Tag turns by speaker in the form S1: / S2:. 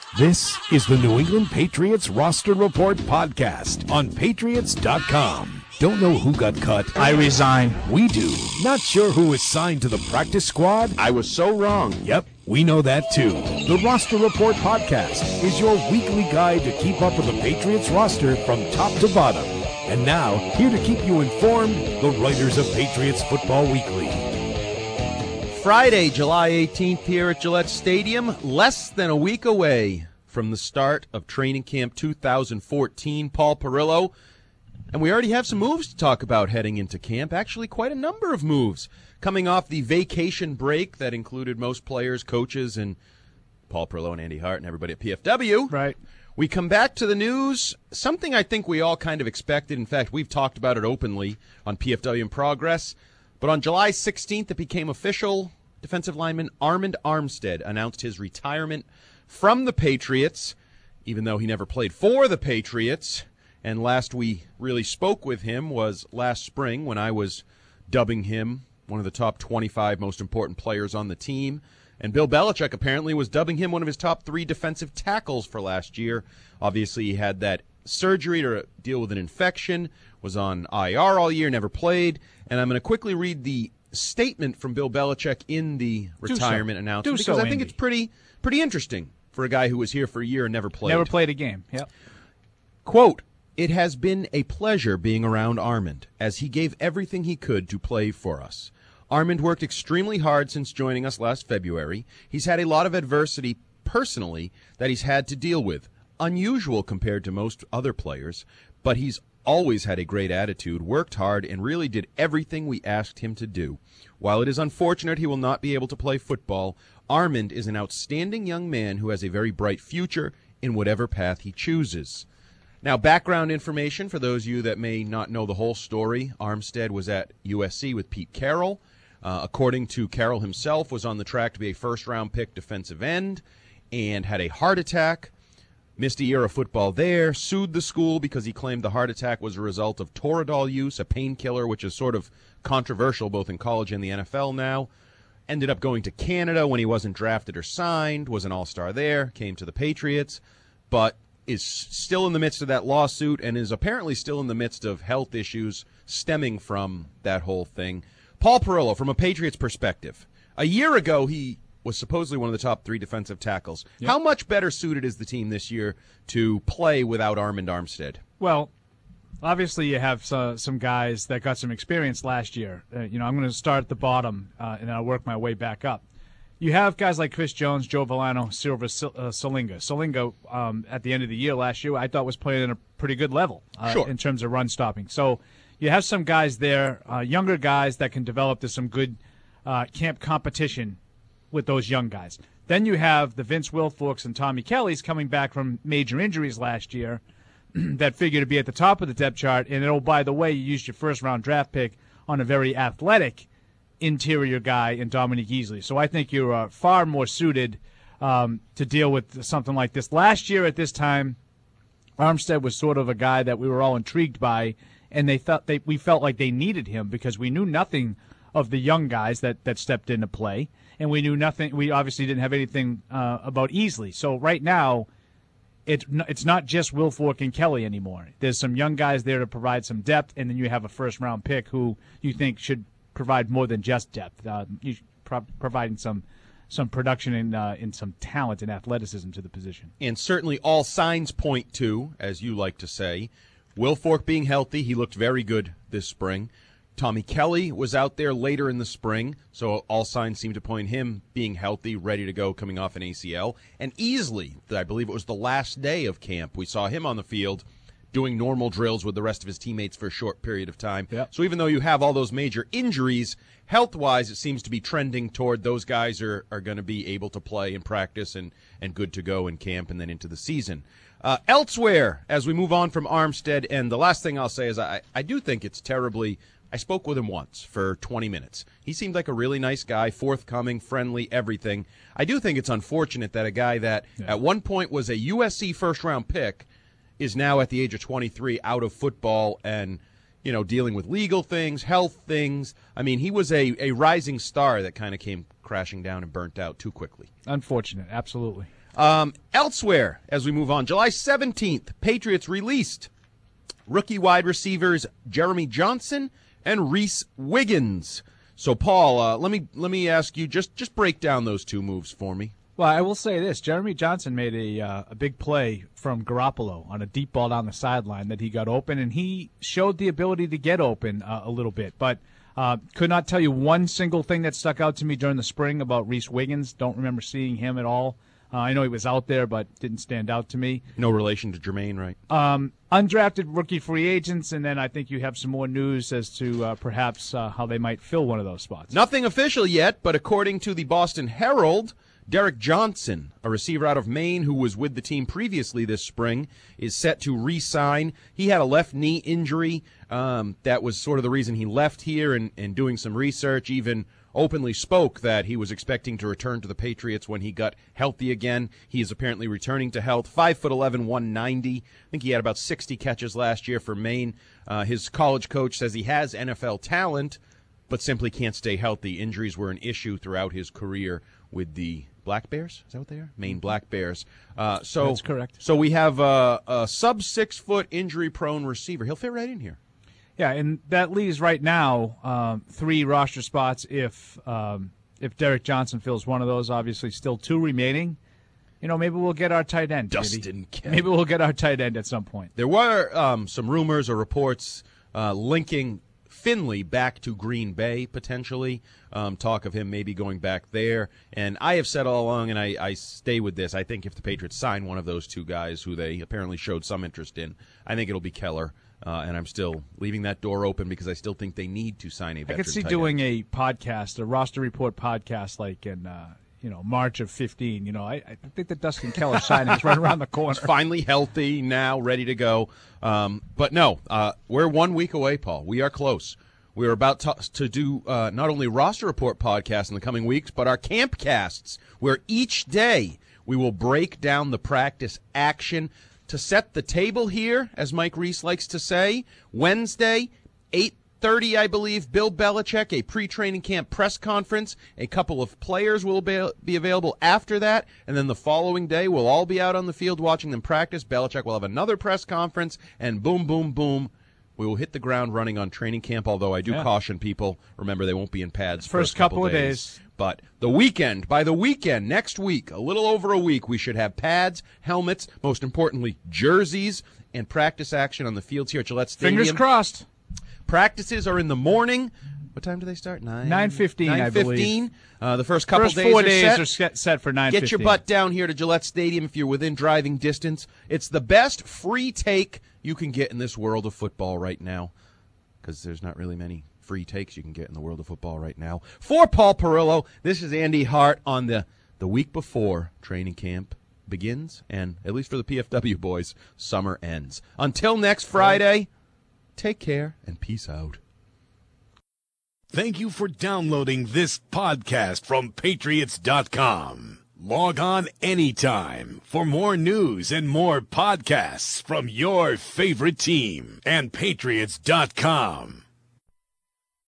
S1: This is the New England Patriots Roster Report podcast on Patriots.com. Don't know who got cut?
S2: I resign.
S1: We do. Not sure who was signed to the practice squad?
S3: I was so wrong.
S1: Yep, we know that too. The Roster Report podcast is your weekly guide to keep up with the Patriots roster from top to bottom. And now, here to keep you informed, the writers of Patriots Football Weekly.
S3: Friday, July 18th here at Gillette Stadium, less than a week away from the start of Training Camp 2014. Paul Perillo, and we already have some moves to talk about heading into camp. Actually, quite a number of moves coming off the vacation break that included most players, coaches, and Paul Perillo and Andy Hart and everybody at PFW.
S2: Right.
S3: We come back to the news, something I think we all kind of expected. In fact, we've talked about it openly on PFW in Progress. But on July 16th, it became official. Defensive lineman Armand Armstead announced his retirement from the Patriots, even though he never played for the Patriots. And last we really spoke with him was last spring when I was dubbing him one of the top 25 most important players on the team. And Bill Belichick apparently was dubbing him one of his top 3 defensive tackles for last year. Obviously, he had that surgery to deal with an infection, was on IR all year, never played. And I'm going to quickly read the statement from Bill Belichick in the retirement announcement because I think it's pretty interesting for a guy who was here for a year and never played.
S2: Never played a game. Yep.
S3: Quote, "It has been a pleasure being around Armand, as he gave everything he could to play for us. Armand worked extremely hard since joining us last February. He's had a lot of adversity personally that he's had to deal with, unusual compared to most other players, but he's always had a great attitude, worked hard, and really did everything we asked him to do. While it is unfortunate he will not be able to play football, Armand is an outstanding young man who has a very bright future in whatever path he chooses." Now, background information for those of you that may not know the whole story. Armstead was at USC with Pete Carroll. According to Carroll himself, was on the track to be a first-round pick defensive end and had a heart attack. Missed a year of football there, sued the school because he claimed the heart attack was a result of Toradol use, a painkiller, which is sort of controversial both in college and the NFL now. Ended up going to Canada when he wasn't drafted or signed, was an all-star there, came to the Patriots, but is still in the midst of that lawsuit and is apparently still in the midst of health issues stemming from that whole thing. Paul Perillo, from a Patriots perspective, a year ago he was supposedly one of the top 3 defensive tackles. Yep. How much better suited is the team this year to play without Armand Armstead?
S2: Well, obviously you have some guys that got some experience last year. I'm going to start at the bottom, and then I'll work my way back up. You have guys like Chris Jones, Joe Villano, Silva, Solinga. Solinga, at the end of the year last year, I thought was playing at a pretty good level in terms of run stopping. So you have some guys there, younger guys that can develop to some good camp competition with those young guys. Then you have the Vince Wilforks and Tommy Kellys coming back from major injuries last year that figure to be at the top of the depth chart. And, oh, by the way, you used your first-round draft pick on a very athletic interior guy in Dominique Easley. So I think you're far more suited to deal with something like this. Last year at this time, Armstead was sort of a guy that we were all intrigued by, and we felt like they needed him because we knew nothing of the young guys that stepped into play. And we knew nothing. We obviously didn't have anything about Easley. So right now, it's not just Wilfork and Kelly anymore. There's some young guys there to provide some depth, and then you have a first-round pick who you think should provide more than just depth. Providing some production and some talent and athleticism to the position.
S3: And certainly all signs point to, as you like to say, Wilfork being healthy. He looked very good this spring. Tommy Kelly was out there later in the spring, so all signs seem to point him being healthy, ready to go, coming off an ACL. And Easley, I believe it was the last day of camp, we saw him on the field doing normal drills with the rest of his teammates for a short period of time.
S2: Yep.
S3: So even though you have all those major injuries, health-wise it seems to be trending toward those guys are going to be able to play and practice and good to go in camp and then into the season. Elsewhere, as we move on from Armstead, and the last thing I'll say is I do think it's terribly – I spoke with him once for 20 minutes. He seemed like a really nice guy, forthcoming, friendly, everything. I do think it's unfortunate that a guy that at one point was a USC first-round pick is now at the age of 23 out of football and, dealing with legal things, health things. I mean, he was a rising star that kind of came crashing down and burnt out too quickly.
S2: Unfortunate, absolutely.
S3: Elsewhere, as we move on, July 17th, Patriots released rookie wide receivers Jeremy Johnson and Reese Wiggins. So, Paul, let me ask you, just break down those two moves for me.
S2: Well, I will say this. Jeremy Johnson made a big play from Garoppolo on a deep ball down the sideline that he got open, and he showed the ability to get open a little bit. But could not tell you one single thing that stuck out to me during the spring about Reese Wiggins. Don't remember seeing him at all. I know he was out there, but didn't stand out to me.
S3: No relation to Jermaine, right?
S2: Undrafted rookie free agents, and then I think you have some more news as to perhaps how they might fill one of those spots.
S3: Nothing official yet, but according to the Boston Herald, Derek Johnson, a receiver out of Maine who was with the team previously this spring, is set to re-sign. He had a left knee injury. That was sort of the reason he left here, and doing some research, even openly spoke that he was expecting to return to the Patriots when he got healthy again. He is apparently returning to health. 5'11", 190. I think he had about 60 catches last year for Maine. His college coach says he has NFL talent, but simply can't stay healthy. Injuries were an issue throughout his career with the Black Bears. Is that what they are? Maine Black Bears. So
S2: that's correct.
S3: So we have a sub 6 foot injury prone receiver. He'll fit right in here.
S2: Yeah, and that leaves right now 3 roster spots if Derek Johnson fills one of those. Obviously, still 2 remaining. You know, maybe we'll get our tight end.
S3: Dustin Kemp.
S2: Maybe we'll get our tight end at some point.
S3: There were some rumors or reports linking Finley back to Green Bay, potentially. Talk of him maybe going back there. And I have said all along, and I stay with this, I think if the Patriots sign one of those 2 guys who they apparently showed some interest in, I think it'll be Keller. And I'm still leaving that door open because I still think they need to sign a veteran
S2: I could see
S3: tight
S2: doing
S3: end.
S2: a podcast, a roster report podcast, like in March of 15. I think that Dustin Keller signing is right around the corner.
S3: He's finally healthy now, ready to go. But no, we're 1 week away, Paul. We are close. We are about to do not only roster report podcasts in the coming weeks, but our camp casts, where each day we will break down the practice action. To set the table here, as Mike Reese likes to say, Wednesday, 8:30, I believe, Bill Belichick, a pre-training camp press conference. A couple of players will be available after that, and then the following day we'll all be out on the field watching them practice. Belichick will have another press conference, and boom, boom, boom, we will hit the ground running on training camp, although I do caution people, remember they won't be in pads
S2: first couple of days.
S3: But by the weekend, next week, a little over a week, we should have pads, helmets, most importantly, jerseys, and practice action on the fields here at Gillette Stadium.
S2: Fingers crossed.
S3: Practices are in the morning. What time do they start?
S2: 9:15, I believe.
S3: The first couple
S2: First
S3: days
S2: 4
S3: are
S2: days
S3: set.
S2: are set for 9:15.
S3: Get your butt down here to Gillette Stadium if you're within driving distance. It's the best free take you can get in this world of football right now, because there's not really many free takes you can get in the world of football right now. For Paul Perillo, this is Andy Hart on the week before training camp begins, and at least for the PFW boys, summer ends. Until next Friday, take care and peace out.
S1: Thank you for downloading this podcast from Patriots.com. Log on anytime for more news and more podcasts from your favorite team and Patriots.com.